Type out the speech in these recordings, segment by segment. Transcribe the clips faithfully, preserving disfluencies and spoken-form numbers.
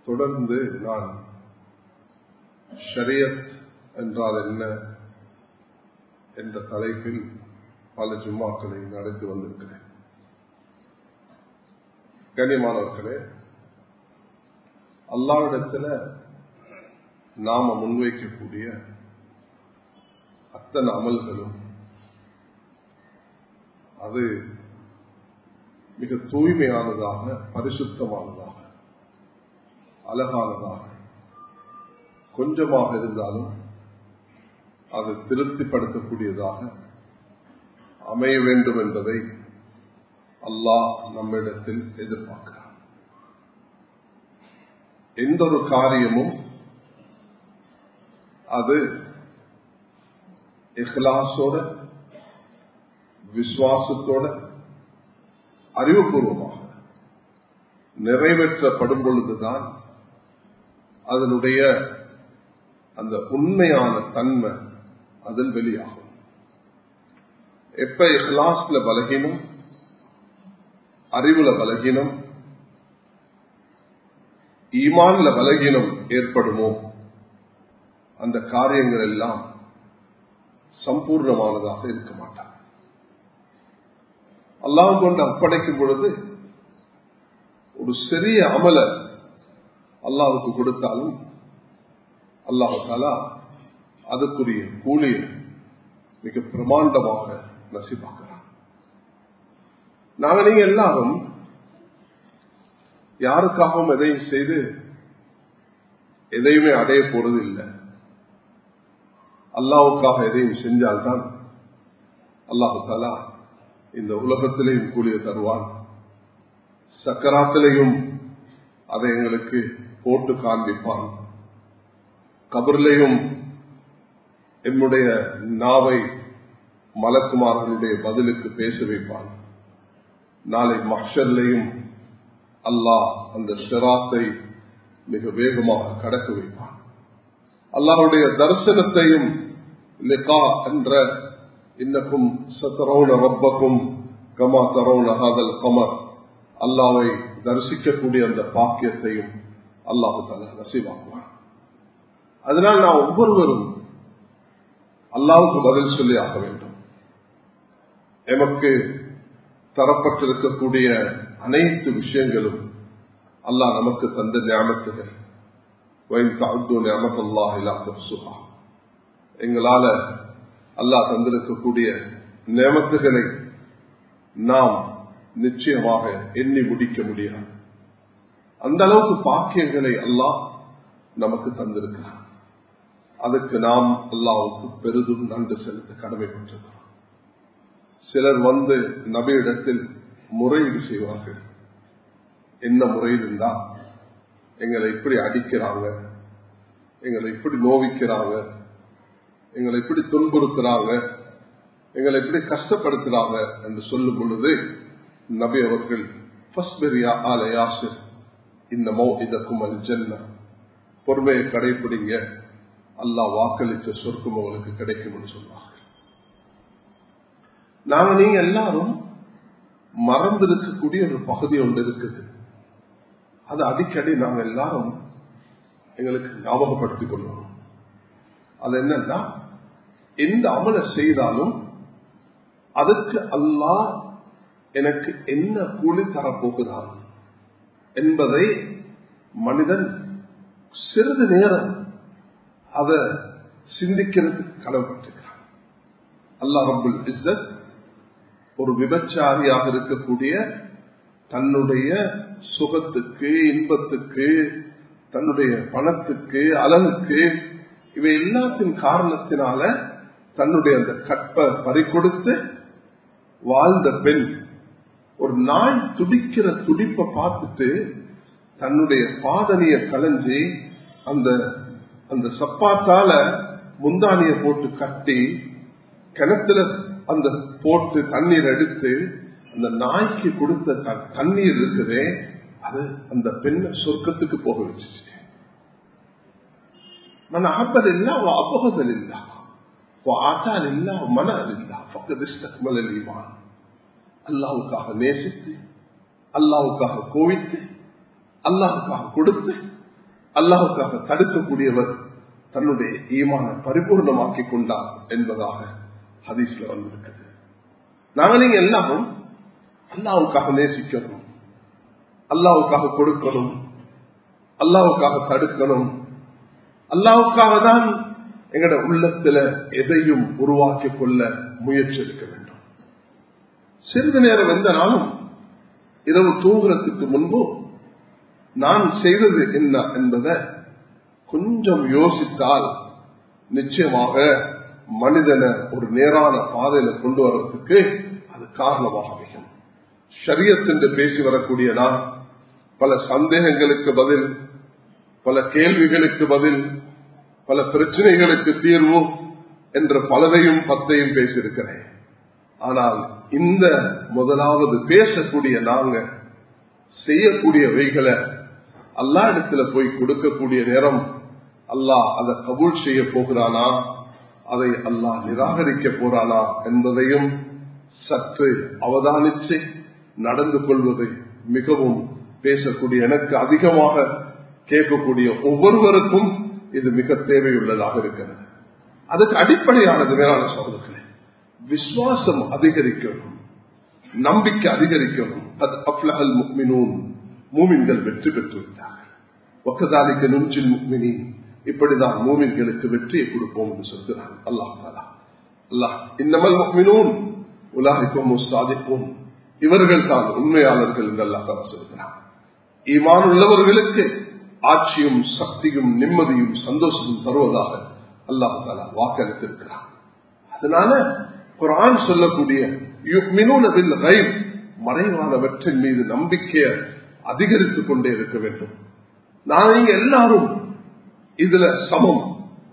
தொடர்ந்து நான் ஷரியத் என்றால் என்ன என்ற தலைப்பில் பல ஜும்மாக்களை நடத்தி வந்திருக்கிறேன். கண்ணியமானவர்களே, அல்லாஹ்விடத்தில் நாம முன்வைக்கக்கூடிய அத்தனை அமல்களும் அது மிக தூய்மையானதாக, பரிசுத்தமானதாக, அழகானதாக, கொஞ்சமாக இருந்தாலும் அது திருப்திப்படுத்தக்கூடியதாக அமைய வேண்டும் என்பதை அல்லாஹ் நம்மிடத்தில் எதிர்பார்க்கிறார். எந்த ஒரு காரியமும் அது இஹ்லாஸோட, விசுவாசத்தோட, அறிவுபூர்வமாக நிறைவேற்றப்படும் பொழுதுதான் அதனுடைய அந்த உண்மையான தன்மை அதில் வெளியாகும். எப்ப இஹ்லாஸ்ல பலகீனம், அறிவுல பலகீனம், ஈமான்ல பலகீனம் ஏற்படுமோ அந்த காரியங்கள் எல்லாம் சம்பூர்ணமானதாக இருக்க மாட்டாங்க. அல்லாஹ் கொண்டு அர்ப்பணிக்கும் பொழுது ஒரு சிறிய அமல அல்லாஹ்வுக்கு கொடுத்தாலும் அல்லாஹ் தஆலா அதுக்குரிய கூலியை மிக பிரமாண்டமாக நசீபாக்குறான். நாங்க நீங்க எல்லாரும் யாருக்காகவும் எதையும் செய்து எதையுமே அடைய போறது இல்லை. அல்லாஹ்வுக்காக எதையும் செஞ்சால்தான் அல்லாஹ் தஆலா இந்த உலகத்திலேயும் கூலிய தருவான், சக்கராத்திலையும் அதை எங்களுக்கு போட்டு காண்பிப்பான், கபர்லையும் என்னுடைய நாவை மலக்குமாரனுடைய பதிலுக்கு பேச வைப்பான், நாளை மஹ்ஷர்லையும் அல்லாஹ் அந்த சிராத்தை மிக வேகமாக கடக்க வைப்பான். அல்லாஹ்வுடைய தரிசனத்தையும் லிகா என்ற இன்னக்கும் சதரவுன ரப்பக்கும் கமா தரவுன ஹாதல் கமர், அல்லாஹ்வை தரிசிக்கக்கூடிய அந்த பாக்கியத்தையும் அல்லாஹ் தஆலா நசீபாக்குவான். அதனால் நான் ஒவ்வொருவரும் அல்லாஹ்வுக்கு பதில் சொல்லி ஆக வேண்டும். எமக்கு தரப்பட்டிருக்கக்கூடிய அனைத்து விஷயங்களும் அல்லாஹ் நமக்கு தந்த நியமத்துகள். எங்களால அல்லாஹ் தந்திருக்கக்கூடிய நியமத்துகளை நாம் நிச்சயமாக எண்ணி முடிக்க முடியாது. அந்த அளவுக்கு பாக்கியங்களை அல்லாஹ் நமக்கு தந்திருக்கிறார். அதுக்கு நாம் அல்லாஹ்வுக்கு பெரிதும் நன்றி செலுத்த கடமைப்பட்டிருக்கிறோம். சிலர் வந்து நபியிடத்தில் முறையீடு செய்வார்கள். என்ன முறையீடு இருந்தா, எங்களை இப்படி அடிக்கிறாங்க, எங்களை இப்படி நோவிக்கிறாங்க, எங்களை இப்படி துன்புறுத்துறாங்க, எங்களை இப்படி கஷ்டப்படுத்துறாங்க என்று சொல்லும் பொழுது நபி அவர்கள் பொறுமையை கடைபிடிங்க, அல்லாஹ் வாக்களிச்ச சொர்க்கம் உங்களுக்கு கிடைக்கும் என்று சொல்வார்கள். நாங்க நீங்க எல்லாரும் மறந்திருக்கக்கூடிய ஒரு பகுதி ஒன்று இருக்குது. அது அடிக்கடி நாங்க எல்லாரும் எங்களுக்கு ஞாபகப்படுத்திக் கொள்ளணும். அது என்னன்னா, எந்த அமலை செய்தாலும் அதுக்கு அல்லாஹ் எனக்கு என்ன கூலி தரப்போகிறான் என்பதை மனிதன் சிறிது நேரம் அதை சிந்திக்கிறதுக்கு கடமைப்பட்டிருக்கிறான். அல்லாஹ் ரப்புல் இஸ்ஸத் ஒரு விபச்சாரியாக இருக்கக்கூடிய தன்னுடைய சுகத்துக்கு, இன்பத்துக்கு, தன்னுடைய பணத்துக்கு, அழகுக்கு, இவை எல்லாத்தின் காரணத்தினால தன்னுடைய அந்த கற்பை பறிகொடுத்து வாழ்ந்த பெண் ஒரு நாய் துடிக்கிற துடிப்பை பார்த்துட்டு தன்னுடைய பாதனைய களைஞ்சி அந்த அந்த சப்பாத்தால முந்தானிய போட்டு கட்டி கிணத்துல அந்த போட்டு தண்ணீர் எடுத்து அந்த நாய்க்கு கொடுத்த தண்ணீர் இருக்குதே, அது அந்த பெண்ணை சொர்க்கத்துக்கு போக வச்சிச்சு. من أحب الله وأبغض لله وآتى لله ومنع لله فقد استكمل الإيمان. அல்லாஹ்வுக்காக நேசித்து, அல்லாஹ்வுக்காக கோவித்து, அல்லாஹ்வுக்காக கொடுத்து, அல்லாஹ்வுக்காக தடுக்கக்கூடியவர் தன்னுடைய ஈமான பரிபூர்ணமாக்கிக் கொண்டார் என்பதாக ஹதீஸ்ல வந்திருக்கிறது. நாங்க நீங்க எல்லாரும் அல்லாஹ்வுக்காக நேசிக்கணும், அல்லாஹ்வுக்காக கொடுக்கணும், அல்லாஹ்வுக்காக தடுக்கணும். அல்லாஹ்வுக்காக தான் எங்கட உள்ளத்துல எதையும் உருவாக்கிக் கொள்ள முயற்சி எடுக்க வேண்டும். சிறிது நேரம் எந்த நாளும் இரவு தூங்குறதுக்கு முன்பு நான் செய்தது என்ன என்பதை கொஞ்சம் யோசித்தால் நிச்சயமாக மனிதனை ஒரு நேரான பாதையில கொண்டு வர்றதுக்கு அது காரணமாக அமையும். ஷரியத் என்று பேசி வரக்கூடிய நான் பல சந்தேகங்களுக்கு பதில், பல கேள்விகளுக்கு பதில், பல பிரச்சனைகளுக்கு தீர்வு என்ற பலதையும் பத்தையும் பேசியிருக்கிறேன். ஆனால் இந்த முதலாவது பேசக்கூடிய நாங்க செய்யக்கூடியவைகளை அல்லாஹ் இடத்துல போய் கொடுக்கக்கூடிய நேரம் அல்லாஹ் அதை கபூல் செய்ய போகிறானா, அதை அல்லாஹ் நிராகரிக்க போறானா என்பதையும் சற்று அவதானிச்சு நடந்து கொள்வது மிகவும் பேசக்கூடிய, எனக்கு அதிகமாக கேட்கக்கூடிய ஒவ்வொருவருக்கும் இது மிக தேவையுள்ளதாக இருக்கிறது. அதுக்கு அடிப்படையானது வேளாண் சகோதரர்களே, விசுவாசம் அதிகரிக்கணும், நம்பிக்கை அதிகரிக்கணும். அது அஃப்லஹல் முஃமினூன், மூமின்கள் வெற்றி பெற்று விட்டார்கள். வக்கதாலிக நுஞ்சில் முஃமினீன், இப்படிதான் மூமின்களுக்கு வெற்றியை கொடுப்போம் என்று சொல்கிறான் அல்லாஹ் தஆலா. அல்லாஹ் இன்னமல் முஃமினூன் உலாஹிகும் முஸ்ஸாதிகூன், இவர்கள் தான் உண்மையாளர்கள் என்று அல்லாஹ் தஆலா சொல்கிறான். ஈமான் உள்ளவர்களுக்கு ஆட்சியும் சக்தியும் நிம்மதியும் சந்தோஷமும் தருவதாக அல்லாஹ் தஆலா வாக்களித்திருக்கிறார். அதனால குர்ஆன் சொல்லக்கூடிய யுமினூன பில் கைப், மறைவானவற்றின் மீது நம்பிக்கையை அதிகரித்துக் கொண்டே இருக்க வேண்டும். நான் நீங்க எல்லாரும் இதுல சமம்.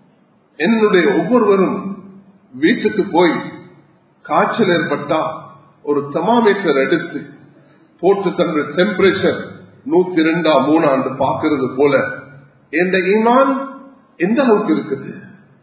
என்னுடைய ஒவ்வொருவரும் வீட்டுக்கு போய் காய்ச்சல் ஏற்பட்டா ஒரு தெர்மாமீட்டர் எடுத்து போட்டு தன்னுடைய டெம்பரேச்சர் நூத்தி ரெண்டா மூணாண்டு பார்க்கிறது போல என்ற ஈமான் எந்த அளவுக்கு இருக்குது,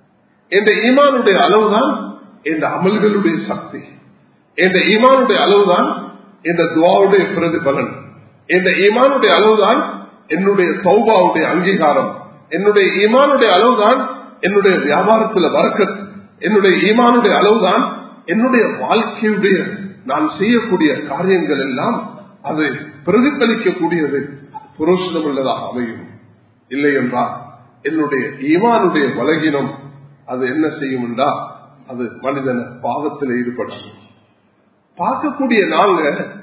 என்ற ஈமானுடைய அளவுதான் என்ற அமல்களுடைய சக்தி, என்ற ஈமானுடைய அளவுதான் என்ற துஆவுடைய பிரதிபலன், என்ற ஈமானுடைய அளவுதான் என்னுடைய தௌபாவுடைய அங்கீகாரம், என்னுடைய ஈமானுடைய அளவுதான் என்னுடைய வியாபாரத்தில் பரக்கத், என்னுடைய ஈமானுடைய அளவுதான் என்னுடைய வாழ்க்கையுடைய நான் செய்யக்கூடிய காரியங்கள் எல்லாம் அதை பிரதிபலிக்கக்கூடியது, புரோஷனம் உள்ளதாக அமையும். இல்லை என்றால் என்னுடைய ஈமானுடைய பலகீனம் அது என்ன செய்யும் என்றால் அது மனிதனை பாவத்தில் ஈடுபடும். பார்க்கக்கூடிய நாங்க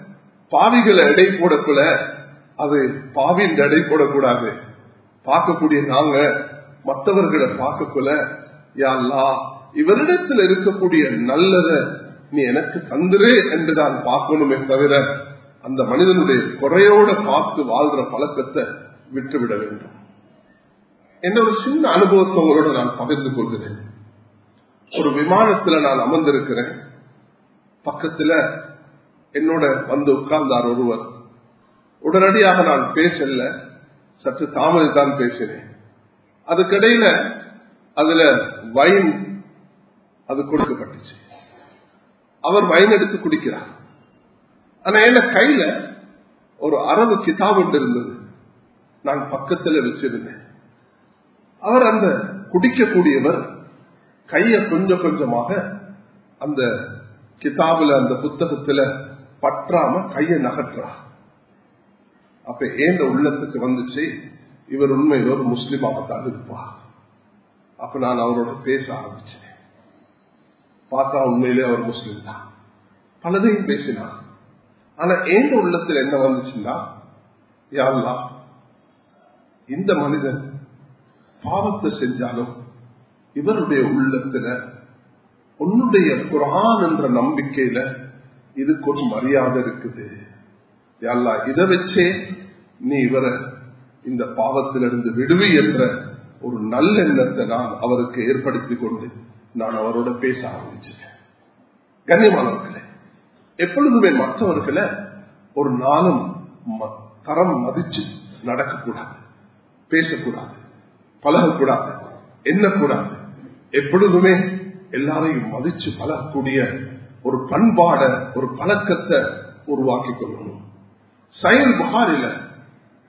பாவிகளை எடை போடக்குள்ள அது பாவின் எடை போடக்கூடாது. பார்க்கக்கூடிய நாங்க மற்றவர்களை பார்க்கக்குள்ள யா அல்லாஹ் இவரிடத்தில் இருக்கக்கூடிய நல்லத நீ எனக்கு தந்துரு என்றுதான் பார்க்கணுமே தவிர அந்த மனிதனுடைய குறையோட பார்த்து வாழ்ற பழக்கத்தை விட்டுவிட வேண்டும். என்ன ஒரு சின்ன அனுபவத்தை உங்களோட நான் பகிர்ந்து கொள்கிறேன். ஒரு விமானத்துல நான் அமர்ந்திருக்கிறேன். பக்கத்துல என்னோட வந்து உட்கார்ந்தார் ஒருவர். உடனடியாக நான் பேசல, சற்று தாமதித்தான் பேசினேன். அதுக்கிடையில அதுல வைன் அது கொடுக்கப்பட்டுச்சு. அவர் வைன் எடுத்து குடிக்கிறார். ஆனா என்ன கையில ஒரு அரபு கிதாப் இருந்தது, நான் பக்கத்துல வச்சிருந்தேன். அவர் அந்த குடிக்கக்கூடியவர் கைய கொஞ்சம் கொஞ்சமாக அந்த கிதாபுல அந்த புத்தகத்துல பற்றாம கைய நகற்றார். அப்ப ஏந்த உள்ளத்துக்கு வந்துச்சு, இவர் உண்மையில ஒரு முஸ்லிமாகத்தான் இருப்பார். அப்ப நான் அவரோட பேச ஆரம்பிச்சேன். பார்த்தா உண்மையிலே அவர் முஸ்லிம் தான். பலதையும் பேசினார். ஆனா ஏந்த உள்ளத்துல என்ன வந்துச்சுன்னா, யா அல்லாஹ் இந்த மனிதன் பாவத்தை செஞ்சாலும் இவருடைய உள்ளத்துல உன்னுடைய குர்ஆன் என்ற நம்பிக்கையில இதுக்கு ஒரு மரியாதை இருக்குது. யா அல்லாஹ் இதை வச்சே நீ இவரை இந்த பாவத்திலிருந்து விடுவி என்ற ஒரு நல்லெண்ணத்தை நான் அவருக்கு ஏற்படுத்தி கொண்டு நான் அவரோட பேச ஆரம்பிச்சேன். கண்ணியமானவர்களே, எப்பொழுதுமே மற்றவர்களை ஒரு நாளும் தரம் மதிச்சு நடக்கக்கூடாது, பேசக்கூடாது, பழகக்கூடாது, எண்ணக்கூடாது. எப்பொழுதுமே எல்லாரையும் மதிச்சு பழகக்கூடிய ஒரு பண்பாட ஒரு பழக்கத்தை உருவாக்கி கொள்ளணும். சஹீஹ் புகாரில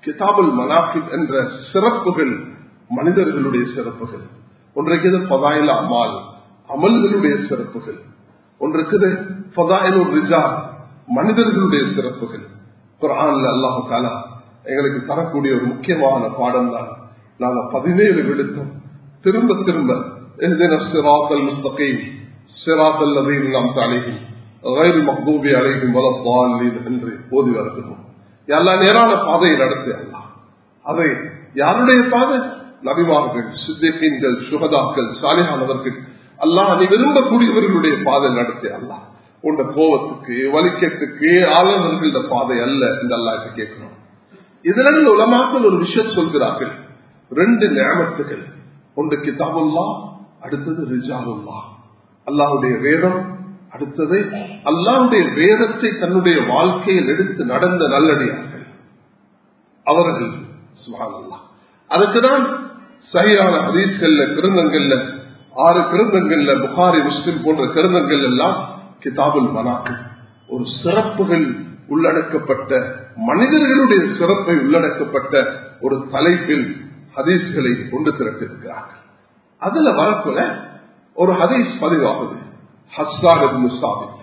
கிதாபுல் மனாகிப் என்ற சிறப்புகள் மனிதர்களுடைய சிறப்புகள். ஒன்றைக்கு ஃபதாயில் அமால், அமல்களுடைய சிறப்புகள். ஒன்றுக்கு ஃபதாயில் ரிஜால், மனிதர்களுடைய சிறப்புகள். குர்ஆன்ல அல்லாஹ் தஆலா எங்களுக்கு தரக்கூடிய ஒரு முக்கியமான பாடம் தான். நாங்க பதினேழு விழுத்தம் திரும்ப திரும்ப இஹ்தினஸ் ஸிராத்தல் முஸ்தகீம் ஸிராத்தல் லதீன அன்அம்த அலைஹிம் கைரில் மக்தூபி அலைஹிம் வலத்தாலின் என்று ஓதி வருகிறோம். யா அல்லாஹ் நேரான பாதையை நடத்தி அல்லாஹ். அதை யாருடைய பாதை? நபிமார்கள், சித்திகீன்கள், சுஹதாக்கள், சாலிஹானவர்கள், அல்லாஹ் நீ விரும்பக்கூடியவர்களுடைய பாதை நடத்தி அல்லாஹ். உண்ட கோபத்துக்கு வலிக்கத்துக்கு ஆளுநர்கள பாதை அல்ல என்று அல்லாஹ் கேட்கிறோம். இதுல இருந்து உலமாக்கள் ஒரு விஷயம் சொல்கிறார்கள். ரெண்டு நியமத்துகள், ஒன்று கிதாபுல்லா, அடுத்தது ரிஜாலுல்லா, அல்லாஹுடைய வேதம். அடுத்தது அல்லாஹுடைய வேதத்தை தன்னுடைய வாழ்க்கையில் எடுத்து நடந்த நல்லடியார்கள் அவர்கள். சுப்ஹானல்லாஹ். அதுக்குதான் சஹீஹான ஹதீஸ்கள்ல கிரந்தங்கள்ல ஆறு கிரந்தங்கள்ல புகாரி முஸ்லிம் போன்ற கிரந்தங்கள் எல்லாம் கிதாபுல் மனாகிப் ஒரு சிறப்புகள் உள்ளடக்கப்பட்ட, மனிதர்களுடைய சிறப்பை உள்ளடக்கப்பட்ட ஒரு தலைப்பில் ஹதீஸ்களை கொண்டு திரட்டிருக்கிறார்கள். அதுல வரக்குள்ள ஒரு ஹதீஸ் பதிவாகுது. ஹஸ்ஸான் இப்னு சாபித்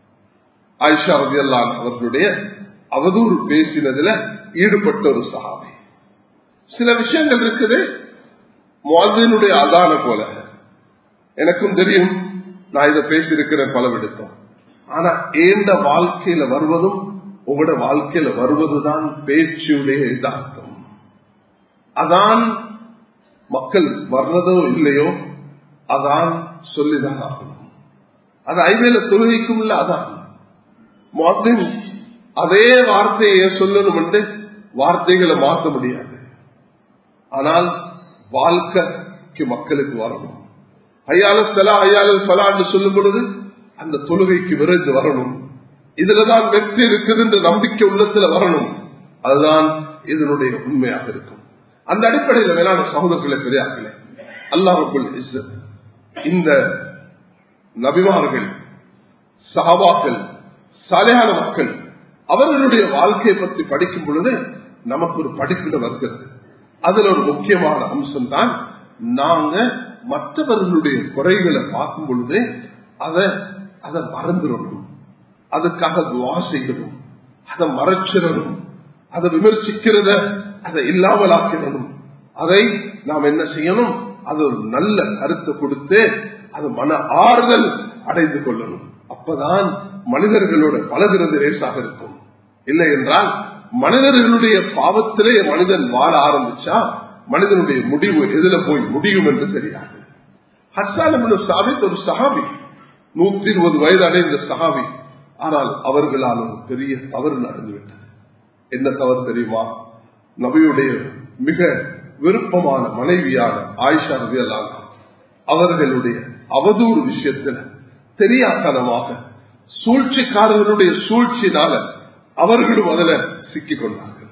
ஆயிஷா ரலியல்லாஹு அன்ஹா அவர்களுடைய அவதூறு பேசினதுல ஈடுபட்ட ஒரு சஹாபி. சில விஷயங்கள் இருக்குது முஅத்தினுடைய அதான போல. எனக்கும் தெரியும், நான் இதை பேசியிருக்கிறேன் பல விடுத்தோம். ஆனா ஏண்ட வாழ்க்கையில வருவதும் உங்களோட வாழ்க்கையில வருவதுதான் பேச்சுடைய இதார்த்தம். அதான் மக்கள் வர்றதோ இல்லையோ அதான் சொல்லிதான் ஆகணும். அது ஐவேல தொழுகைக்கும் இல்ல. அதான் முஅத்தின் அதே வார்த்தையை சொல்லணும் என்று வார்த்தைகளை மாற்ற முடியாது. ஆனால் வாழ்க்கைக்கு மக்களுக்கு வரணும். ஐயால சலா ஐயால சலா என்று சொல்லும் பொழுது அந்த தொழுகைக்கு விரைந்து வரணும். இதுலதான் வெற்றி இருக்குது என்ற நம்பிக்கை உள்ளத்துல வரணும். அதுதான் இதனுடைய உண்மையாக இருக்கும். அந்த அடிப்படையில் மேலான சகோதரர்களை பெரியார்களே, அல்லாஹ் ரப்பல் இஸ்ஸத் இந்த நபிமார்கள், சஹாபாக்கள், சாலிஹான மக்கள் அவர்களுடைய வாழ்க்கையை பற்றி படிக்கும் பொழுது நமக்கு ஒரு படிப்பிட வருகிறது. அதுல ஒரு முக்கியமான அம்சம் தான், நாங்க மற்றவர்களுடைய குறைகளை பார்க்கும் பொழுது அதை அதை மறந்துடணும், அதுக்காக துஆ செய்யணும், அதை மறைச்சிடணும், அதை விமர்சிக்கிறத அதை இல்லாமலாக்கிடணும். அதை நாம் என்ன செய்யணும்? அது ஒரு நல்ல கருத்தை கொடுத்து அது மன ஆறுதல் அடைந்து கொள்ளணும். அப்பதான் மனிதர்களோட பழகிறது லேசாக இருக்கும். இல்லை என்றால் மனிதர்களுடைய பாவத்திலே மனிதன் வாழ ஆரம்பிச்சா மனிதனுடைய முடிவு எதுல போய் முடியும் என்று தெரியாது. ஹஸ்ஸான் இப்னு சாபித் ஒரு சஹாபி, நூற்றி இருபது வயது அடைந்த சஹாபி. ஆனால் அவர்களால் ஒரு பெரிய தவறு நடந்துவிட்டது. என்ன தவறு தெரியுமா? நபியுடைய மிக விருப்பமான மனைவியான ஆயிஷா ரலியல்லாஹு அன்ஹா அவர்களுடைய அவதூறு விஷயத்தில் தெரியாதனமாக சூழ்ச்சிக்காரர்களுடைய சூழ்ச்சினால அவர்களும் அதில் சிக்கிக் கொண்டார்கள்.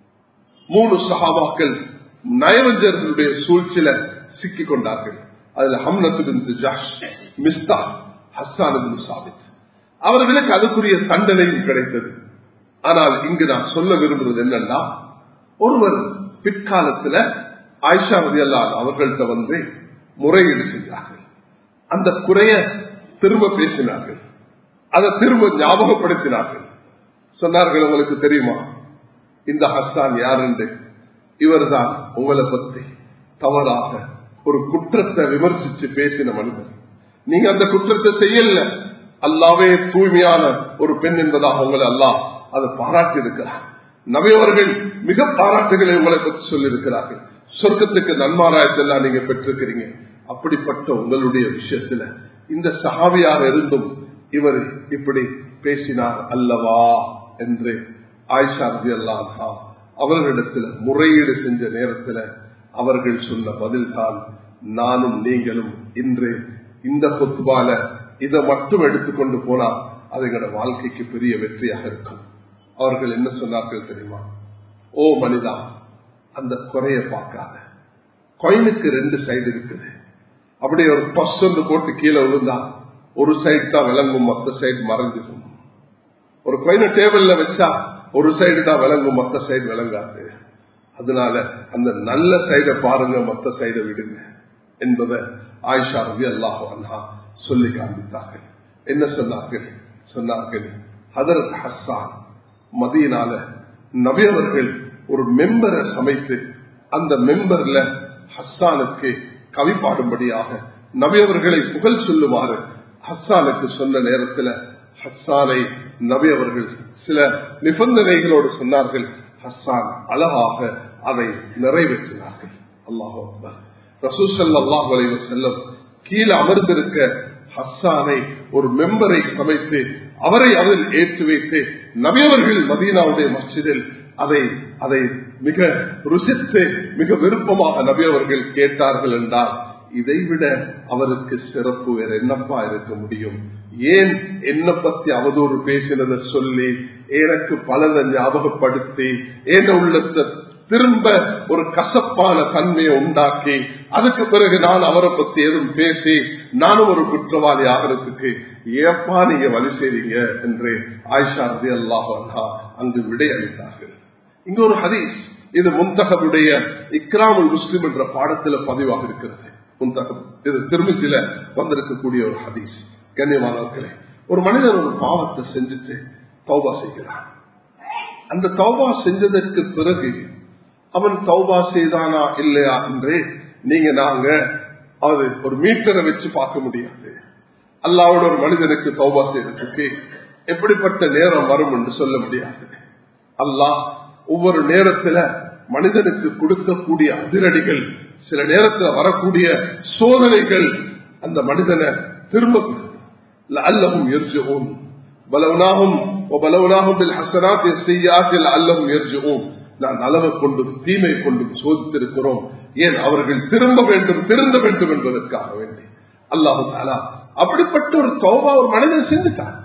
மூணு சஹாபாக்கள் நயவஞ்சர்களுடைய சூழ்ச்சியில சிக்கிக் கொண்டார்கள். அதுல ஹம்னத் பின்த் ஜஹ்ஷ், மிஸ்தாஹ், ஹஸ்ஸான் இப்னு சாபித் அவர்களுக்கு அதுக்குரிய தண்டனையும் கிடைத்தது. ஆனால் இங்கு நான் சொல்ல விரும்புவது என்னன்னா, ஒருவர் பிற்காலத்தில் ஆயிஷா ரலியல்லாஹு அன்ஹா அவர்கள்ட்ட வந்து முறையீடு செய்தார்கள். அந்த குறைய திரும்ப பேசினார்கள், அதை திரும்ப ஞாபகப்படுத்தினார்கள். சொன்னார்கள், உங்களுக்கு தெரியுமா இந்த ஹஸ்ஸான் யார் என்று? இவர் தான் உங்களை பற்றி தவறாக ஒரு குற்றத்தை விமர்சித்து பேசின மனிதர். நீங்க அந்த குற்றத்தை செய்யல, அல்லாவே தூய்மையான ஒரு பெண் என்பதாக உங்களை அல்லாஹ் அதை பாராட்டி இருக்கிறார். நபி அவர்கள் மிக பாராட்டுகளை உங்களை பற்றி சொல்லி இருக்கிறார்கள். சொர்க்கத்துக்கு நன்மாராயத்தெல்லாம் நீங்க பெற்றிருக்கிறீங்க. அப்படிப்பட்ட உங்களுடைய விஷயத்துல இந்த சஹாபியாக இருந்தும் இவர் இப்படி பேசினார் அல்லவா என்று ஆயிஷா ரலியல்லாஹு அன்ஹா அவர்களிடத்தில் முறையீடு செஞ்ச நேரத்தில் அவர்கள் சொன்ன பதில்தான், நானும் நீங்களும் இன்று இந்த குத்பால இதை மட்டும் எடுத்துக்கொண்டு போனா அது எங்களோட வாழ்க்கைக்கு பெரிய வெற்றியாக இருக்கும். அவர்கள் என்ன சொன்னார்கள் தெரியுமா? ஓ மனிதா, அந்த குறைய பார்க்காத. கொயினுக்கு ரெண்டு சைடு இருக்குது. அப்படியே ஒரு பஸ் ஒன்று போட்டு கீழே விழுந்தா ஒரு சைடு தான் விளங்கும், மற்ற சைடு மறைஞ்சிடும். ஒரு கொயினை டேபிள்ல வச்சா ஒரு சைடு தான் விளங்கும், மற்ற சைடு விளங்காது. அதனால அந்த நல்ல சைடை பாருங்க, மற்ற சைடை விடுங்க என்பதை ஆயிஷா ரலியல்லாஹு அன்ஹா சொல்லி காண்பித்தார்கள். என்ன சொன்னார்கள்? சொன்னார்கள், ஹதரத் ஹஸ்ஸான் மதீனால நபி அவர்கள் ஒரு மெம்பரை சமைத்து அந்த மெம்பர்ல ஹஸ்ஸானுக்கு கவி பாடும்படியாக நபி அவர்களை புகழ் சொல்லுமாறு ஹஸ்ஸானுக்கு சொன்ன நேரத்தில் ஹஸ்ஸானை நபி அவர்கள் சில நிபந்தனைகளோடு சொன்னார்கள். ஹஸ்ஸான் அழகாக அதை நிறைவேற்றினார்கள். அல்லாஹு அக்பர். ரசூல் ஸல்லல்லாஹு அலைஹி வஸல்லம் கீழே அமர்ந்திருக்க ஹஸ்ஸானை ஒரு மெம்பரை சமைத்து அவரை அதில் ஏற்றி வைத்து நபி அவர்கள் மதீனாவுடைய மஸ்ஜிதில் அதை அதை மிக ருசித்து மிக விருப்பமாக நபி அவர்கள் கேட்டார்கள் என்றால் இதைவிட அவருக்கு சிறப்பு வேற என்னப்பா இருக்க முடியும்? ஏன் என்ன பத்தி அவதூறு பேசினதை சொல்லி எனக்கு பலதை ஞாபகப்படுத்தி ஏன் உள்ளத்தை திரும்ப ஒரு கசப்பான தன்மையை உண்டாக்கி அதுக்கு பிறகு நான் அவரை பத்தி எதுவும் பேசி நானும் ஒரு குற்றவாளி ஆகிறதுக்கு ஏப்பா நீங்க வழி செய்றீங்க என்று ஆயிஷா ரலியல்லாஹு அன்ஹா அங்கு விடையளித்தார்கள். இங்க ஒரு ஹதீஸ், இது முன்தகபுடைய இக்ராமுல் முஸ்லிம் என்ற பாடத்துல பதிவாக இருக்கிறது. முன்தகம் இது திருமதியில வந்திருக்கக்கூடிய ஒரு ஹதீஸ். கண்ணியமானவர்களே, ஒரு மனிதர் ஒரு பாவத்தை செஞ்சுட்டு தௌபா செய்கிறான். அந்த தௌபா செஞ்சதற்கு பிறகு அவன் தௌபா செய்தானா இல்லையா என்று நீங்க நாங்க அது ஒரு மீட்டரை வச்சு பார்க்க முடியாது. அல்லாஹ்வோட ஒரு மனிதனுக்கு தௌபா செய்யறதுக்கு எப்படிப்பட்ட நேரம் வரும் என்று சொல்ல முடியாது. அல்லாஹ் ஒவ்வொரு நேரத்துல மனிதனுக்கு கொடுக்கக்கூடிய அதிரடிகள், சில நேரத்தில் வரக்கூடிய சோதனைகள் அந்த மனிதனை திரும்ப லஅல்லஹும் யர்ஜிஊன் பலவனாஹும் வபலவனாஹும் பில் ஹஸனாத்தி ஸய்யிஆத்தி லஅல்லஹும் யர்ஜிஊன். நான் நலவை கொண்டும் தீமை கொண்டும் சோதித்திருக்கிறோம், ஏன் அவர்கள் திரும்ப வேண்டும் திருந்த வேண்டும் என்பதற்காக வேண்டி. அல்லாஹு தஆலா அப்படிப்பட்ட ஒரு தௌபா ஒரு மனிதன் செஞ்சுட்டான்.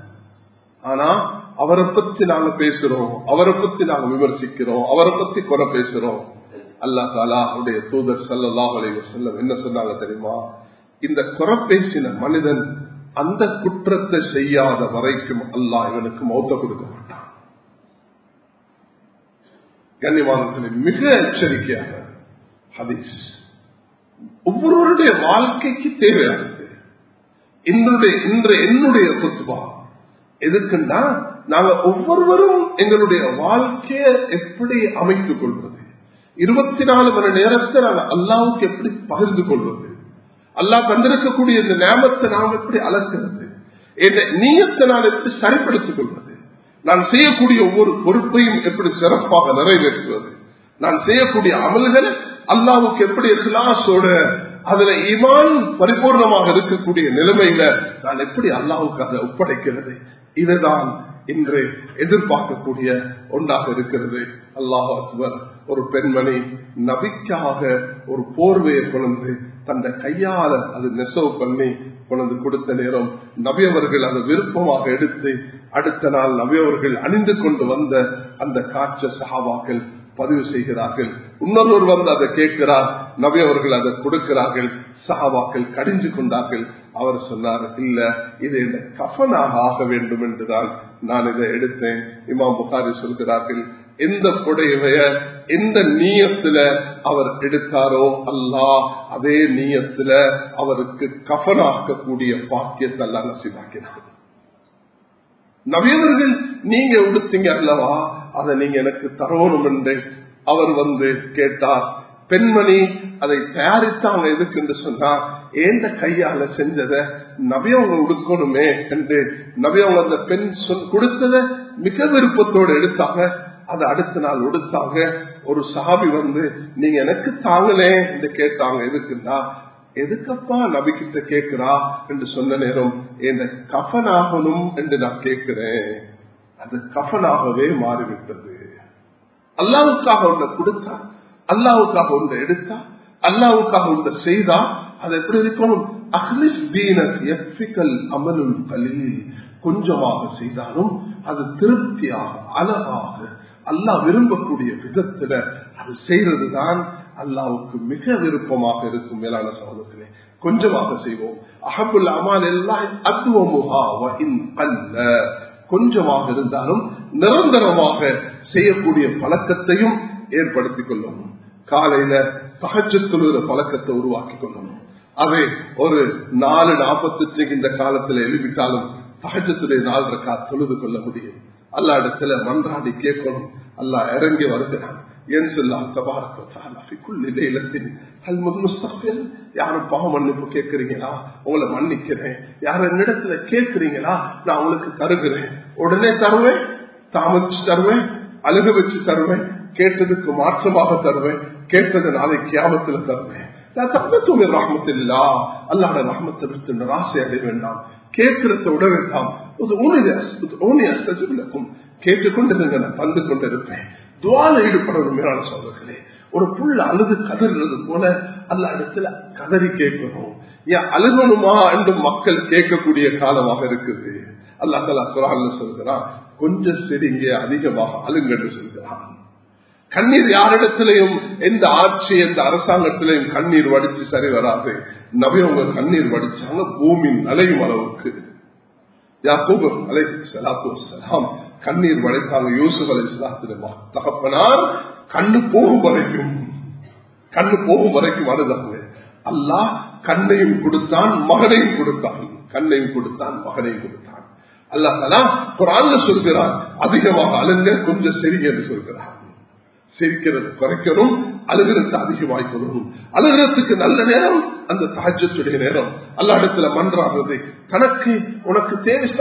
ஆனா அவரை பத்தி நாங்க பேசுறோம், அவரை பத்தி நாங்க விமர்சிக்கிறோம், அவரை பத்தி குறை பேசுறோம். அல்லாஹ் தஆலா அவருடைய தூதர் ஸல்லல்லாஹு அலைஹி வஸல்லம் என்ன சொன்னாங்க தெரியுமா? இந்த குறை பேசின மனிதன் அந்த குற்றத்தை செய்யாத வரைக்கும் அல்லாஹ் இவனுக்கு மௌத்த கொடுக்க மாட்டான். கண்ணியமானவர்களே, மிக எச்சரிக்கையாக ஹதீஸ் ஒவ்வொருவருடைய வாழ்க்கைக்கு தேவையானது. என்னுடைய இன்று என்னுடைய குத்பா எதுக்குன்னா நாங்க ஒவ்வொருவரும் எங்களுடைய வாழ்க்கையை எப்படி அமைத்துக் கொள்வது, இருபத்தி நாலு மணி நேரத்தை நாங்கள் அல்லாவுக்கு எப்படி பகிர்ந்து கொள்வது, அல்லாஹ் தந்திருக்கக்கூடிய இந்த நேமத்தை நாம் எப்படி அளக்கிறது, என்ற நீயத்தை நான் எப்படி சரிப்படுத்திக் கொள்வது, நான் செய்யக்கூடிய ஒவ்வொரு பொறுப்பையும் எப்படி சிறப்பாக நிறைவேற்றுவது, நான் செய்யக்கூடிய அமல்களை அல்லாவுக்கு எப்படி இஹ்லாஸோட அதுல ஈமான் பரிபூர்ணமாக இருக்கக்கூடிய நிலைமையில நான் எப்படி அல்லாவுக்கு அதை ஒப்படைக்கிறது, இதுதான் இன்று எதிர்பார்க்கக்கூடிய ஒன்றாக இருக்கிறது. அல்லாஹ் அக்பர். ஒரு பெண்மணி நபிக்காக ஒரு போர்வையை கொண்டு தந்த கையால அது நெசவு பண்ணி கொண்டு கொடுத்த நேரம் நபி அவர்கள் அதை விருப்பமாக எடுத்து அடுத்த நாள் நபி அவர்கள் அணிந்து கொண்டு வந்த அந்த காட்சி சஹாபாக்கள் பதிவு செய்கிறார்கள். இன்னொருவர் வந்து அதை கேட்கிறார், நபி அவர்கள் அதை கொடுக்கிறார்கள், சஹாபாக்கள் கடிஞ்சு கொண்டார்கள். அவர் சொன்னார், இல்ல இது என்ன கஃனாக ஆக வேண்டும் என்றுதான் நான் இதை எடுத்தேன். இமாம் புகாரி சொல்கிறார்கள், எந்த புடைவைய எந்த நீயத்துல அவர் எடுத்தாரோ அல்லாஹ் அதே நீயத்துல அவருக்கு கஃனாக்கக்கூடிய பாக்கியத்தை அல்லாஹ் நசீபாக்கினார். நபியவர்கள் நீங்க உடுத்தீங்க அல்லவா, அதை நீங்க எனக்கு தரணும் என்று அவர் வந்து கேட்டார். பெண்மணி அதை தயாரித்தாங்க எதுக்கு என்று சொன்னா, ஏந்த கையால செஞ்சத நபியவங்க உடுக்கணுமே என்று நபியவங்க அந்த பெண் கொடுத்தத மிக விருப்பத்தோடு எடுத்தாங்க. அதை அடுத்த நாள் உடுத்தாங்க. ஒரு சஹாபி வந்து நீங்க எனக்கு தாங்களே என்று கேட்டாங்க. எதுக்குன்னா, எதுக்கப்பா நபி கிட்ட கேட்கிறா என்று சொன்ன நேரம் என் கஃனாகணும் என்று நான் கேட்கிறேன். அது கஃனாகவே மாறிவிட்டது. அல்லாவுக்காக ஒன்றை கொடுத்தா, அல்லாவுக்காக ஒன்றை எடுத்தா, அல்லாவுக்காக ஒன்றை செய்தா அது எப்படி இருக்கணும்? அஹ்லிஸ் தீனக் யக்ஃபிகல் அமலுல் கலீல். கொஞ்சமாக செய்தாலும் அது திருப்தியாக அழகாக அல்லாஹ் விரும்பக்கூடிய விதத்துல அது செய்யறதுதான் அல்லாவுக்கு மிக விருப்பமாக இருக்கும். மேலான சகோதரர்களே, கொஞ்சமாக செய்வோம். அஹபுல் அமால் எல்லாம் அத்வமுஹா வ இன் கல்ல. கொஞ்சமாக இருந்தாலும் நிரந்தரமாக செய்யக்கூடிய பழக்கத்தையும் ஏற்படுத்திக் கொள்ளணும். காலையில தஹஜ்ஜுத் தொழுகிற பழக்கத்தை உருவாக்கி கொள்ளணும். அதை ஒரு நாலு நாற்பத்தி இந்த காலத்துல எழுப்பிட்டாலும் தஹஜ்ஜுடைய நாலு ரக்காத் தொழுது கொள்ள முடியும். அல்லா இடத்துல மன்றாடி கேட்கணும். அல்லாஹ் இறங்கி வருகிறான். யாரும் பாவ மன்னிப்பு கேட்கிறீங்களா? உங்களை மன்னிக்கிறேன். யாரும் என்னிடத்துல கேட்கிறீங்களா? நான் உங்களுக்கு தருகிறேன். உடனே தருவேன், தாமதிச்சு தருவேன், அழுக வச்சு தருவேன், கேட்டதுக்கு மாற்றமாக தருவேன், கேட்டது நாளை கியாமத்துல தருவேன். அல்லாஹ் ரஹ்மத்தை விட்டு நிராசை அடைய வேண்டாம். கேட்கிறத விட வேண்டாம். கேட்டுக்கொண்டிருங்க, நான் தந்து கொண்டிருப்பேன். துவால ஈடுபடணும். மேலான சோதர்களே, ஒரு புள்ள அழுது கதறது போல அல்ல இடத்துல கதறி கேட்கணும். ஏன் அழுகணுமா என்று மக்கள் கேட்கக்கூடிய காலமாக இருக்குது. அல்லாஹ் தஆலா குர்ஆன்ல சொல்கிறான், கொஞ்சம் சரிங்க, அதிகமாக அழுங்கன்னு சொல்கிறான். கண்ணீர் யாரிடத்திலையும், எந்த ஆட்சி எந்த அரசாங்கத்திலையும் கண்ணீர் வடிச்சு சரி வராது. நபி அவங்க கண்ணீர் வடிச்சாங்க பூமி நலையும் அளவுக்கு. யாக்கூப் அலைஹிஸ்ஸலாத்து வஸ்ஸலாம் கண்ணீர் வடித்தாங்க. யூசுப் அலைஹிஸ்ஸலாத்து தகப்பனார் கண்ணு போகும் வரைக்கும் கண்ணு போகும் வரைக்கும் அழுதாங்க. அல்லாஹ் கண்ணையும் கொடுத்தான், மகனையும் கொடுத்தான். கண்ணையும் கொடுத்தான், மகனையும் கொடுத்தான். அல்லாஹ் தஆலா குர்ஆன்ல சொல்கிறார், அதிகமாக அழுங்க, கொஞ்சம் சரிங்க என்று சொல்கிறார். சிரிக்கிறது குறைக்கணும், அழுகிறது அதிகமாய்க்கணும். அழுகிறதுக்கு நல்ல நேரம் அந்த தஹஜ்ஜுடைய நேரம். அல்லாஹ் இடத்துல மன்றாடுறது. கணக்கு உனக்கு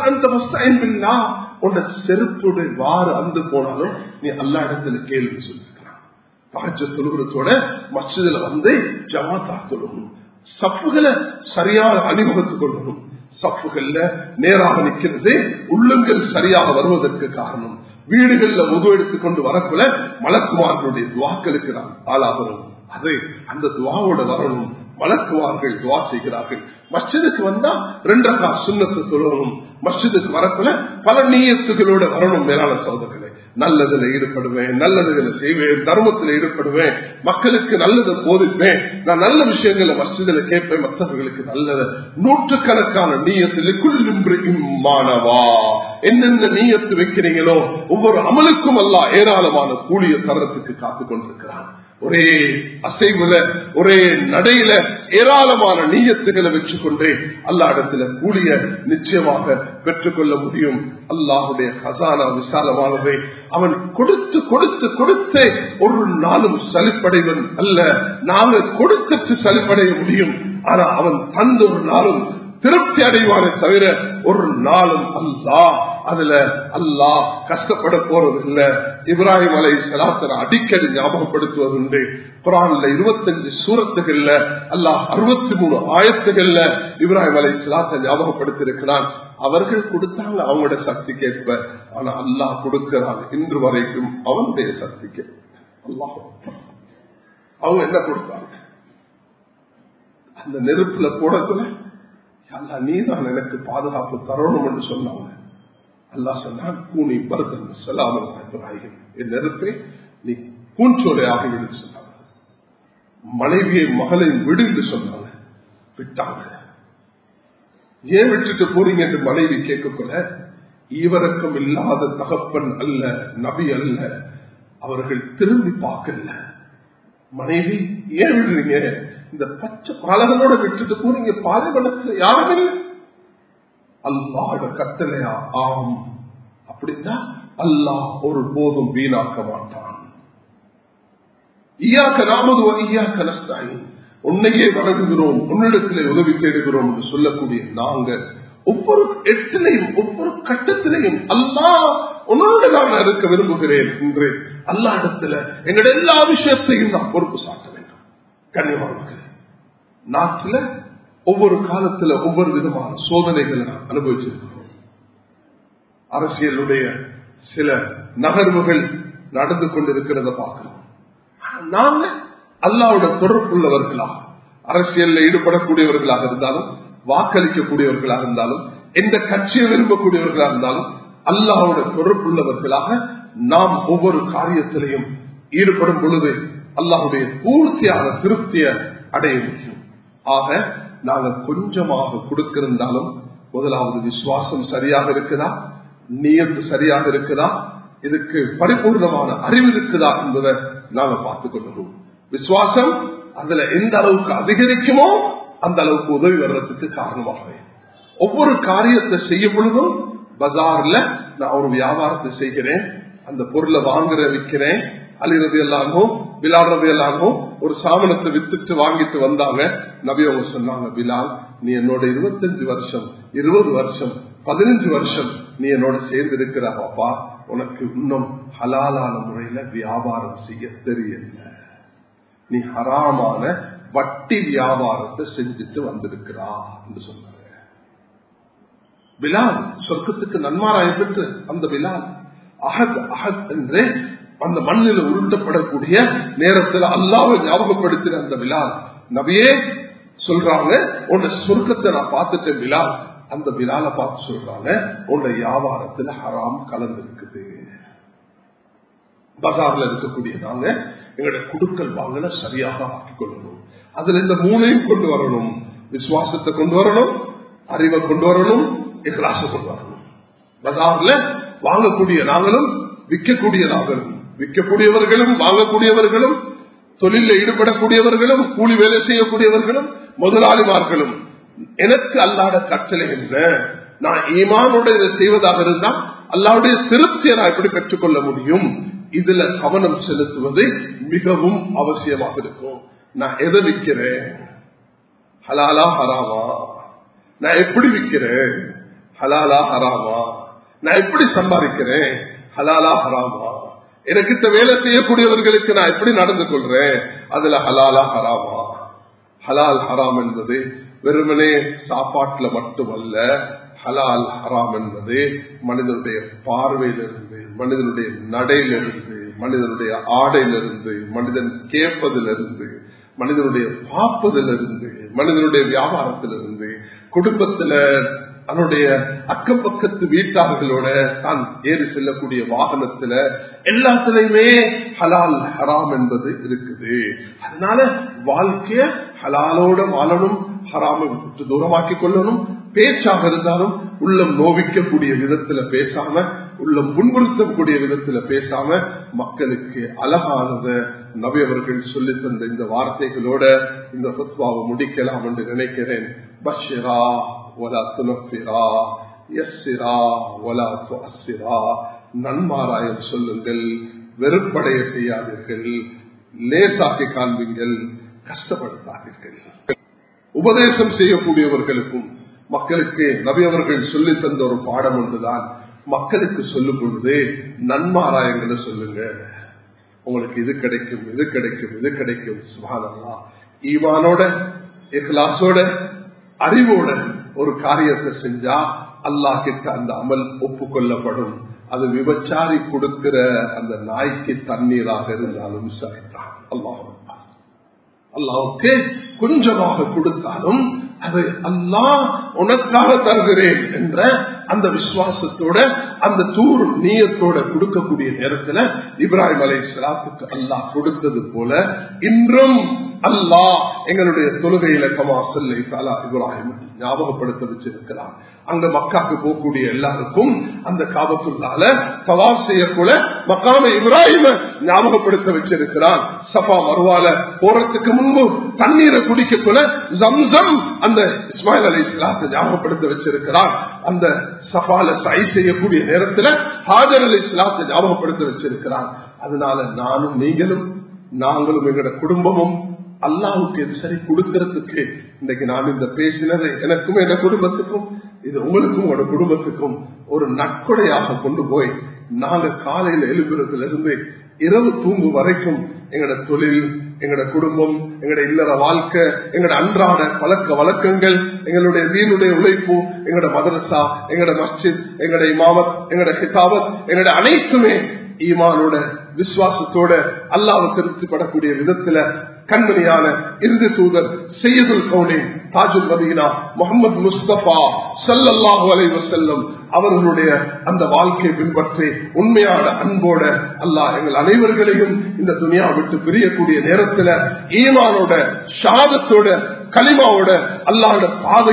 தேவையான உன்னை செருப்புடைய வாறு அந்து போனாலும் நீ அல்லாஹ் இடத்துல கேள்வி சொல்லிருக்கிறான். தஹஜ்ஜுத் தொழுகிறதோட மஸ்ஜிதுல வந்து ஜமாத்தா தொழுகணும். சஃப்புகளை சரியாக அணிவகுத்துக் கொள்ளணும். சஃப்புகள்ல நேராக நிற்கிறது உள்ளங்கள் சரியாக வருவதற்கு காரணம். வீடுகள்ல உது எடுத்துக் கொண்டு வரக்குள்ள மலக்குமார்களுடைய துவாக்களுக்கு நாம் ஆளாகணும். அது அந்த துவாவோட வரணும். மலக்குமார்கள் துவா செய்கிறார்கள். மஸ்ஜிதுக்கு வந்தா ரெண்டக்கா சுன்னத்து சொல்லணும். மஸ்ஜிதுக்கு வரக்குள்ள பல நீயத்துகளோட வரணும். மேலான சகோதரர்களே, நல்லதுல ஈடுபடுவேன், நல்லதுகளை செய்வேன், தர்மத்தில் ஈடுபடுவேன், மக்களுக்கு நல்லதை போதிப்பேன், நான் நல்ல விஷயங்களை மஸ்ஜிதுல கேட்பேன், மற்றவர்களுக்கு நல்லது. நூற்றுக்கணக்கான நீயத்தில் மாணவா என்னென்ன நீயத்து வைக்கிறீங்களோ ஒவ்வொரு அமலுக்கும் அல்லாஹ் ஏராளமான கூலிய தரத்துக்கு காத்துக் கொண்டிருக்கிறான். ஒரே அசைவுல ஒரே நடையில ஏராளமான நீயத்துகளை வச்சுக்கொண்டே அல்லாஹ் இடத்துல கூலிய நிச்சயமாக பெற்றுக்கொள்ள முடியும். அல்லாஹுடைய ஹசானா விசாலமானதை அவன் கொடுத்து கொடுத்து கொடுத்து ஒரு நாளும் சலிப்படைவன் அல்ல. நாங்க கொடுத்து சலிப்படைய முடியும், ஆனா அவன் தந்த ஒரு நாளும் திருப்தி அடைவானே தவிர ஒரு நாளும் அல்லாஹ் அதுல அல்லாஹ் கஷ்டப்பட போறதில்லை. இப்ராஹிம் அலைஹிஸ்ஸலாத்தை அடிக்கடி ஞாபகப்படுத்துவதுண்டு. குர்ஆன்ல இருபத்தஞ்சு சூரத்துகள்ல அல்லாஹ் அறுபத்தி மூணு ஆயத்துகள்ல இப்ராஹிம் அலைஹிஸ்ஸலாத்தை ஞாபகப்படுத்தி இருக்கிறான். அவர்கள் கொடுத்தாங்க அவங்களோட சக்திக்கு ஏற்ப, ஆனா அல்லாஹ் கொடுக்கிறான் இன்று வரைக்கும் அவனுடைய சக்திக்கு. அல்லாஹ் அவங்க என்ன கொடுத்தாங்க? அந்த நெருப்புல போடக்குள்ள அல்லாஹ் நீதான் எனக்கு பாதுகாப்பு தரணும் என்று சொன்னாங்க. அல்லாஹ் சொன்னான், கூனி பர்தன் ஸலாமுன் இப்ராஹிம், என் நெருப்பை நீ பூஞ்சோலை ஆகிவிடு சொன்னாங்க. மனைவியை மகளையும் விடு என்று சொன்னாங்க. விட்டாங்க. ஏன் விட்டுட்டு போறீங்க என்று மனைவி கேட்கக்குள்ள, ஈவரக்கம் இல்லாத தகப்பன் அல்ல, நபி அல்ல, அவர்கள் திரும்பி பார்க்கல. மனைவி ஏன் விடுறீங்க? இந்த பச்சை பாலகளோட விட்டுட்டு போறீங்க, பாலைவனத்துல யாரும் இல்லை. அல்லாஹ் கட்டளையா? ஆம். அப்படின்னா அல்லாஹ் ஒரு போதும் வீணாக்க மாட்டான். ஈயாக்க நாமது ஈயாக்க நஸ்தாயின், உன்னையே வணங்குகிறோம், உன்னிடத்திலே உதவி தேடுகிறோம் என்று சொல்லக்கூடிய நாங்க ஒவ்வொரு எட்டிலையும் ஒவ்வொரு கட்டத்திலையும் அல்லாஹ் உன்னோட நான் இருக்க விரும்புகிறேன் என்று அல்லாஹ் இடத்துல எங்களுடைய எல்லா விஷயத்தையும் நாம் பொறுப்பு சாட்ட வேண்டும். கண்ணியமானவர்களே, நாட்டில ஒவ்வொரு காலத்துல ஒவ்வொரு விதமான சோதனைகளை நாம் அனுபவிச்சிருக்கிறோம். அரசியலுடைய சில நகர்வுகள் நடந்து கொண்டிருக்கிறத பார்க்கிறோம். நாங்க அல்லாஹ்வோட தொடர்புள்ளவர்களாக, அரசியலில் ஈடுபடக்கூடியவர்களாக இருந்தாலும், வாக்களிக்கக்கூடியவர்களாக இருந்தாலும், எந்த கட்சியை விரும்பக்கூடியவர்களாக இருந்தாலும், அல்லாஹ்வோட தொடர்புள்ளவர்களாக நாம் ஒவ்வொரு காரியத்திலையும் ஈடுபடும் பொழுது அல்லாஹ்வுடைய பூர்த்தியான திருப்தியை அடைய முடியும். ஆக நாங்கள் கொஞ்சமாக கொடுத்திருந்தாலும் முதலாவது விசுவாசம் சரியாக இருக்குதா, நியத்து சரியாக இருக்குதா, இதுக்கு பரிபூர்ணமான அறிவு இருக்குதா என்பதை நாங்க பார்த்துக் கொள்ளுவோம். விசுவாசம் அதுல எந்த அளவுக்கு அதிகரிக்குமோ அந்த அளவுக்கு உதவி வர்றதுக்கு காரணமாக ஒவ்வொரு காரியத்தை செய்யும் பொழுதும் பஜார்ல நான் ஒரு வியாபாரத்தை செய்கிறேன், அந்த பொருளை வாங்குற விற்கிறேன். அலி ரதி அல்லாஹும் பிலால் ரதி அல்லாஹும் ஒரு சாமனத்தை வித்துட்டு வாங்கிட்டு வந்தாங்க. நபி அவங்க சொன்னாங்க, பிலால் நீ என்னோட இருபத்தஞ்சு வருஷம் இருபது வருஷம் பதினஞ்சு வருஷம் நீ என்னோட சேர்ந்து இருக்கிற பாப்பா, உனக்கு இன்னும் ஹலாலான முறையில வியாபாரம் செய்ய தெரியல, நீ ஹராமான வட்டி வியாபாரத்தை செஞ்சுட்டு வந்திருக்கிறா என்று சொன்னாங்க. பிலால் சொர்க்கத்துக்கு நன்மாராய பெற்று அந்த பிலால் அஹத் அஹத் என்று அந்த மண்ணில் உருட்டப்படக்கூடிய நேரத்தில் அல்லாஹ்வை ஞாபகப்படுத்தின அந்த பிலால் நபியே சொல்றாங்க, உன்னை சொர்க்கத்தை நான் பார்த்துட்டேன் பிலால். அந்த பிலாலை பார்த்து சொல்றாங்க, உன்னை வியாபாரத்தில் ஹராம் கலந்திருக்குது. பஜார்ல இருக்கக்கூடிய நாங்க எங்களுடைய குடுக்கல் வாங்கல சரியாக ஆக்கிக் கொள்ளணும். அதுல இந்த மூணையும் கொண்டு வரணும். விசுவாசத்தை கொண்டு வரணும், அறிவை கொண்டு வரணும், இக்லாஸை கொண்டு வரணும். பஜார்ல வாங்கக்கூடிய நாங்களும் விற்கக்கூடிய நாங்களும், விற்கக்கூடியவர்களும் வாங்கக்கூடியவர்களும், தொழில ஈடுபடக்கூடியவர்களும், கூலி வேலை செய்யக்கூடியவர்களும், முதலாளிமார்களும் எனக்கு அல்லாஹ்வுடைய கட்டளை என்ன, நான் ஈமானோட இதை செய்வதாக இருந்தால் அல்லாஹ்வுடைய திருப்தியை நான் எப்படி பெற்றுக்கொள்ள முடியும், இதுல கவனம் செலுத்துவது மிகவும் அவசியமாக இருக்கும். நான் எதை விற்கிறேன், ஹலாலா ஹராமா, நான் எப்படி விற்கிறேன், ஹலாலா ஹராமா, நான் எப்படி சம்பாதிக்கிறேன், ஹலாலா ஹராமா, எனக்கிட்ட வேலை செய்யக்கூடியவர்களுக்கு நான் எப்படி நடந்து கொள்றேன், அதுல ஹலாலா ஹராமா. ஹலால் ஹராம் என்பது வெறுமனே சாப்பாட்டுல மட்டுமல்ல, ஹலால் ஹராம் என்பது மனிதனுடைய பார்வையிலிருந்து, மனிதனுடைய நடையிலிருந்து, மனிதனுடைய ஆடையிலிருந்து, மனிதன் கேட்பதிலிருந்து, மனிதனுடைய பார்ப்பதிலிருந்து, மனிதனுடைய வியாபாரத்திலிருந்து, குடும்பத்துல அவனுடைய அக்கம் பக்கத்து வீட்டார்களோட தான் ஏறி செல்லக்கூடிய வாகனத்துல எல்லாத்திலையுமே ஹலால் ஹராம் என்பது இருக்குது. அதனால வாழ்க்கைய ஹலாலோட வாழணும், ஹராமை விட்டு தூரமாக்கி கொள்ளணும். பேச்சாக இருந்தாலும் உள்ளம் நோவிக்கக்கூடிய விதத்துல பேசாம, உள்ளம் புண்படுத்தக்கூடிய விதத்துல பேசாம, மக்களுக்கு அழகானத நபி அவர்கள் சொல்லி தந்த இந்த வார்த்தைகளோட இந்த ஃபத்வாவை முடிக்கலாம் என்று நினைக்கிறேன். பஷ்ஷிரா வலா துனஃபிரா, யஸ்ஸிரா வலா துஅஸ்ஸிரா, நன்மாராயம் சொல்லுங்கள், வெறுப்படைய செய்யாதீர்கள், லேசாக்கி காண்பீங்கள், கஷ்டப்படுத்தாதீர்கள். உபதேசம் செய்யக்கூடியவர்களுக்கும் மக்களுக்கு நபி அவர்கள் சொல்லி தந்த ஒரு பாடம் ஒன்றுதான், மக்களுக்கு சொல்லும் பொழுது நன்மாராயங்களை சொல்லுங்க, உங்களுக்கு இது கிடைக்கும், இது கிடைக்கும், இது கிடைக்கும். சுப்ஹானல்லாஹ், ஈமானோட இக்லாஸோட அறிவோட ஒரு காரியத்தை செஞ்சா அல்லாஹ் கிட்ட அந்த அமல் ஒப்புக்கொள்ளப்படும். அது விபச்சாரி கொடுக்கிற அந்த நாய்க்கு தண்ணீராக இருந்தாலும் சரிதான். அல்லாஹ் அல்லாஹ்வுக்கு கொஞ்சமாக கொடுத்தாலும் அது அல்லாஹ் உனக்காக தருகிறேன் என்ற அந்த விசுவாசத்தோட, அந்த தூர் நீயத்தோட கொடுக்கக்கூடிய நேரத்தில் இப்ராஹிம் அலைஹிஸ்ஸலாத்துக்கு அல்லாஹ் கொடுத்தது போல இன்றும் அல்லாஹ் எங்களுடைய தொழுகையில கமா ஸல்லை தஆலா இப்ராஹிம் ஞாபகப்படுத்த வச்சிருக்கிறான். அங்க மக்காக்கு போகக்கூடிய எல்லாருக்கும் அந்த காபத்துல்லாஹ்ல தவாஃப் செய்யக்கூட மக்காம இப்ராஹிம ஞாபகப்படுத்த வச்சிருக்கிறான். சஃபா மர்வால போறதுக்கு முன்பு தண்ணீரை குடிக்கக்கூட ஜம்சம் அந்த இஸ்மாயில் அலைஹிஸ்ஸலாத்தை ஞாபகப்படுத்த வச்சிருக்கிறான். அந்த சஃபால சை செய்யக்கூடிய நேரத்தில் ஹாஜர் அலைஹிஸ்ஸலாத்தை ஞாபகப்படுத்த வச்சிருக்கிறான். அதனால நானும் நீங்களும், நாங்களும் எங்களோட குடும்பமும் அல்லாஹ்வுக்கு இது சரி கொடுக்கிறதுக்கு இன்னைக்கு நான் இந்த பேசினது எனக்கும் என் குடும்பத்துக்கும், இது உங்களுக்கும் உங்களோட குடும்பத்துக்கும் ஒரு நற்கொடையாக கொண்டு போய் நாங்க காலையில எழுப்புறதுல இருந்து இரவு தூங்கும் வரைக்கும் எங்களோட தொழில், எங்களோட குடும்பம், எங்களோட இல்லற வாழ்க்கை, எங்களோட அன்றாட பழக்க வழக்கங்கள், எங்களுடைய தீனுடைய உழைப்பு, எங்களோட மதரசா, எங்களோட மஸ்ஜித், எங்களோட இமாமத், எங்களோட கிதாபத், எங்களோட அனைத்துமே ஈமானோட விசுவாசத்தோட அல்லாஹ்வை திருப்திப்படக்கூடிய விதத்துல கண்மணியான இறுதி தூதர் சையதுல் கௌனைன் தாஜுல் மதீனா முஹம்மது முஸ்தபா ஸல்லல்லாஹு அலைஹி வஸல்லம் அவர்களுடைய அந்த வாழ்க்கையை பின்பற்றி உண்மையான அன்போட அல்லாஹ் எங்கள் அனைவர்களையும் இந்த துனியா விட்டு பிரியக்கூடிய நேரத்துல ஈமானோட ஷஹாதத்தோட கலிமாவோட அல்லாஹ்வுடைய பாதையின்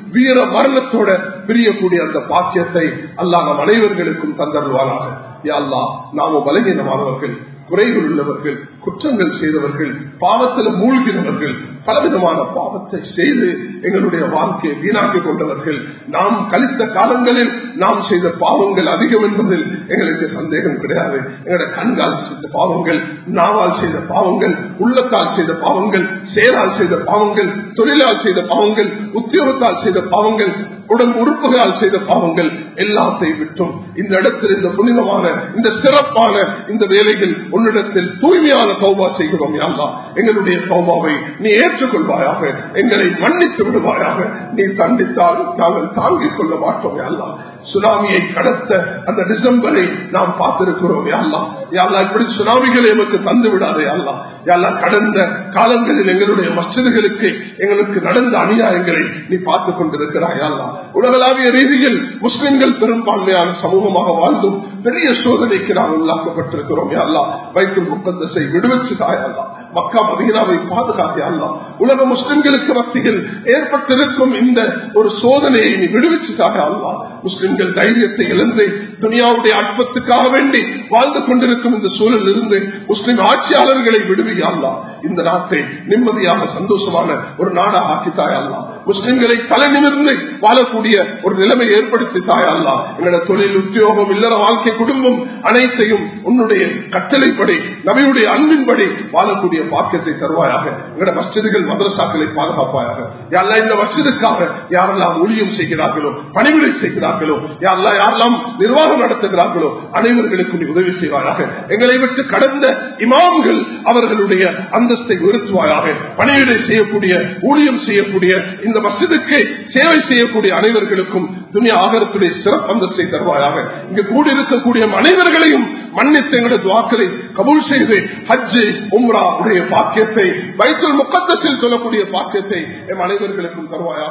வீர மரணத்தோட பிரியக்கூடிய அந்த பாக்கியத்தை அல்லாஹ் நம் அனைவர்களுக்கும் தந்தருவானாக. யா அல்லாஹ், நாம பலகீனமானவர்கள், குறைகள் உள்ளவர்கள், குற்றங்கள் செய்தவர்கள், பாவத்தில் மூழ்கினவர்கள், பலவிதமான பாவத்தை செய்து எங்களுடைய வாழ்க்கையை வீணாக்கிக் கொண்டவர்கள். நாம் கழித்த காலங்களில் நாம் செய்த பாவங்கள் அதிகம் என்பதில் எங்களுக்கு சந்தேகம் கிடையாது. எங்களுடைய கண்கால் செய்த பாவங்கள், நாவால் செய்த பாவங்கள், உள்ளத்தால் செய்த பாவங்கள், செயலால் செய்த பாவங்கள், தொழிலால் செய்த பாவங்கள், உத்தியோகத்தால் செய்த பாவங்கள், உடன் உறுப்புகளால் செய்த பாவங்கள் எல்லாத்தையும் விட்டும் இந்த இடத்தில் இந்த புனிதமான இந்த சிறப்பான இந்த வேலைகள் உன்னிடத்தில் தூய்மையான தௌபா செய்கிறோம். யா அல்லாஹ், எங்களுடைய தௌபாவை நீ ஏற்றுக்கொள்வாயாக, எங்களை மன்னித்து விடுவாயாக. நீ தண்டித்தால் நாங்கள் தாங்கிக் கொள்ள மாட்டோம். யா அல்லாஹ், சுனாமியை கடத்த அந்த டிசம்பரை நாம் பார்த்திருக்கிறோம். யா அல்லாஹ், யா அல்லாஹ், இப்படி சுனாமிகளை எமக்கு தந்து விடாதே. யா அல்லாஹ், யா அல்லாஹ், கடந்த காலங்களில் எங்களுடைய மஸ்ஜிதுகளுக்கு எங்களுக்கு நடந்த அநியாயங்களை நீ பார்த்துக் கொண்டிருக்கிறாய். யா அல்லாஹ், உலகளாவிய ரீதியில் முஸ்லிம்கள் பெரும்பான்மையான சமூகமாக வாழ்ந்தும் பெரிய சோதனைக்கு நாம் உள்ளாக்கப்பட்டிருக்கிறோம். யா அல்லாஹ், பைத்துல் முகத்தஸை விடுவிச்சு தாய். அல்லாஹ், மக்கா மதீனாவை பாதுகாத்தே. அல்லாஹ், உலக முஸ்லிம்களுக்கு மத்தியில் ஏற்பட்டிருக்கும் இந்த ஒரு சோதனையை நீ விடுவிச்சு தாய். அல்லாஹ், முஸ்லிம்கள் தைரியத்தை இழந்து துனியாவுடைய அற்பத்துக்காக வேண்டி வாழ்ந்து கொண்டிருக்கும் இந்த சூழலில் இருந்து முஸ்லிம் ஆட்சியாளர்களை விடுவியா. அல்லாஹ், இந்த நாட்டை நிம்மதியாக சந்தோஷமான ஒரு நாடாக ஆக்கித்தாய். அல்லாஹ், முஸ்லிம்களை தலை நிமிர்ந்து வாழக்கூடிய ஒரு நிலைமை ஏற்படுத்தி தாய். அல்லாஹ், எங்களோட தொழில், உத்தியோகம், இல்லற வாழ்க்கை, குடும்பம் அனைத்தையும் உன்னுடைய கட்டளைப்படி, நபியுடைய அன்பின்படி வாழக்கூடிய பாக்கியத்தை தருவாயாக. எங்களோட மஸ்ஜிதுகள், மதரசாக்களை பாதுகாப்பாயாக. யாரெல்லாம் இந்த மஸ்ஜிதுக்காக யாரெல்லாம் ஊழியம் செய்கிறார்களோ, பணிவிடை செய்கிறார்களோ, யாரெல்லாம் யாரெல்லாம் நிர்வாகம் நடத்துகிறார்களோ அனைவர்களுக்கும் நீ உதவி செய்வாயாக. எங்களை விட்டு கடந்த இமாம்கள் அவர்களுடைய அந்தஸ்தை உயர்த்துவாயாக. பணிவிடை செய்யக்கூடிய, ஊழியம் செய்யக்கூடிய, இந்த மஸ்ஜிதுக்கு சேவை செய்யக்கூடிய அனைவர்களுக்கும் துனியா ஆகரத்துடைய சிறப்பு அந்தஸ்தை தருவாயாக. இங்கு கூடியிருக்கக்கூடிய அனைவர்களையும் மன்னித்து எங்களுடைய துஆக்களை கபூல் செய்து ஹஜ், உம்ரா உடைய பாக்கியத்தை, பைத்துல் முகத்தஸில் சொல்லக்கூடிய பாக்கியத்தை எம் அனைவர்களுக்கும் தருவாயாக.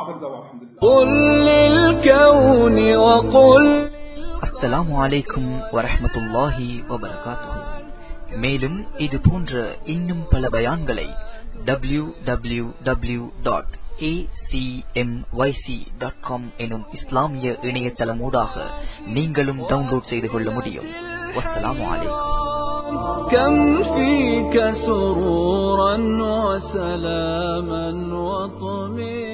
அஸ்ஸலாமு அலைக்கும் வரஹ்மத்துல்லாஹி வபரகாத்துஹு. மேலும் இது போன்ற இன்னும் பல பயான்களை W W W dot A C M Y C dot com எனும் இஸ்லாமிய இணையதளமூடாக நீங்களும் டவுன்லோட் செய்து கொள்ள முடியும். வஸ்ஸலாமு அலைக்கும். كم فيك سرورا وسلاما وطمئنا